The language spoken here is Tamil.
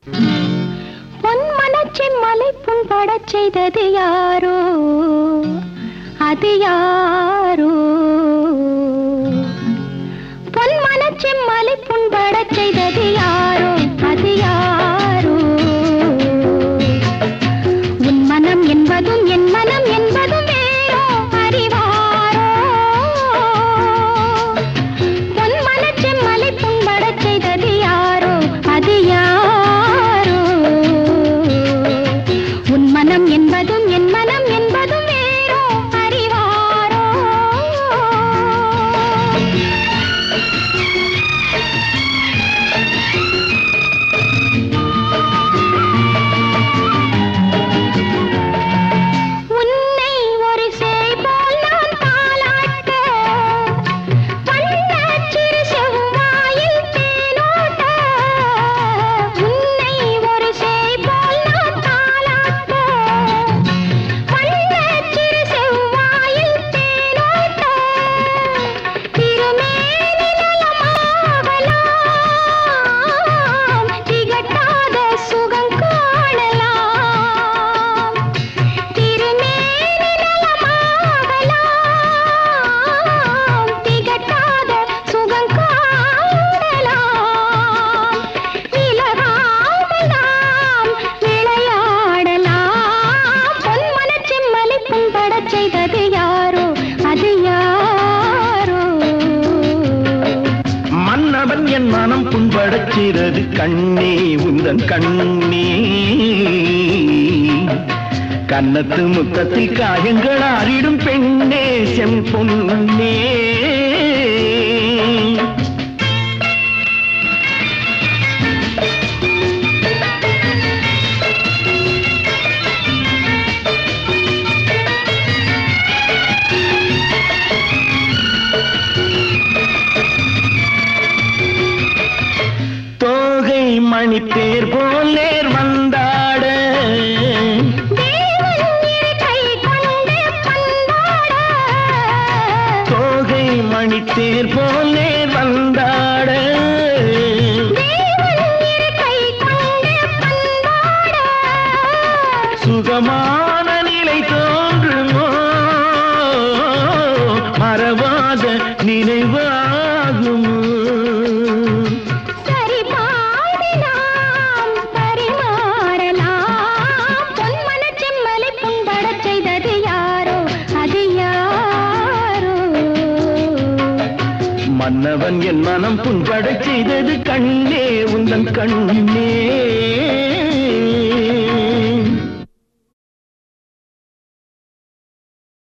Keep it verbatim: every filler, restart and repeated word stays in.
பொன் மனச்சி மலை புண்படச் செய்தது யாரோ அது யாரோ பொன் மனச்சி மலை புண்படச் செய்தது யாரோ அது யாரோ உன் மனம் என்பதும் என் மனம் என்பதும் வேறோ அறிவாரோ பொன் மனச்சி மலை புண்படச் செய்தது யாரோ அது யாரோ உன் மனம் என்பதும் என் மனம் என்பதும் வேறோ அறிவாரோ உன்னை ஒரு சேய் போல் நான் தாலாட்ட வண்ணச் சிறு செவ்வாயில் தேனோட்ட உன்னை ஒரு சேய் போல் நான் தாலாட்ட வண்ணச் சிறு செவ்வாயில் தேனோட்ட திருமேனி நலமாகலாம் திகட்டாத சுகம் காணலாம் திருமேனி நலமாகலாம் திகட்டாத சுகம் காணலாம் இலகாமல் நாம் விளையாடலாம் பொன் மனச்செம்மலை புண்படச் செய்தது யாரோ அது யாரோ மன்னவன் என் மனம் புண்படச் செய்தது கண்ணே உந்தன் கண்ணே கன்னத்து முத்தத்தில் காயங்கள் ஆறிடும் பெண்ணே செம்பொன்னே தோகை மணி பேர் போல் நேர் வந்தாட தேவன் இரு கை கொண்டு பந்தாட தோகை மணி தேர் போல் நேர் வந்தாட தேவன் இரு கை கொண்டு பந்தாட சுகமான நிலை தோன்றுமோ மறவாத நினைவாகுமோ சரி பாதி நாம் பரிமாறலாம் பொன் மனச்செம்மலை புண்படச் செய்தது யாரோ அது யாரோ மன்னவன் என் மனம் புண்படச் செய்தது கண்ணே உந்தன் கண்ணே